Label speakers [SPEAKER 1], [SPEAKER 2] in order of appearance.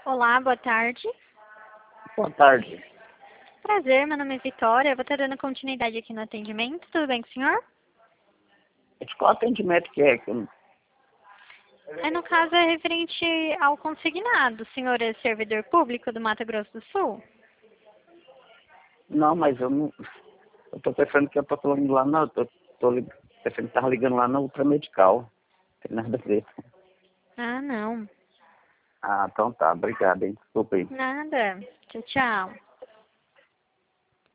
[SPEAKER 1] Olá, boa tarde.
[SPEAKER 2] Boa tarde.
[SPEAKER 1] Prazer, meu nome é Vitória. Eu vou estar dando continuidade aqui no atendimento. Tudo bem com o senhor?
[SPEAKER 2] Qual atendimento que é?
[SPEAKER 1] No caso, é referente ao consignado. O senhor é servidor público do Mato Grosso do Sul?
[SPEAKER 2] Não, mas eu não. Eu tô pensando que eu tô falando lá na. Pensando que tava ligando lá na Ultramedical. Não tem nada a ver.
[SPEAKER 1] Ah, não.
[SPEAKER 2] Ah, então tá. Obrigado, hein. Desculpa aí.
[SPEAKER 1] Nada. Tchau, tchau.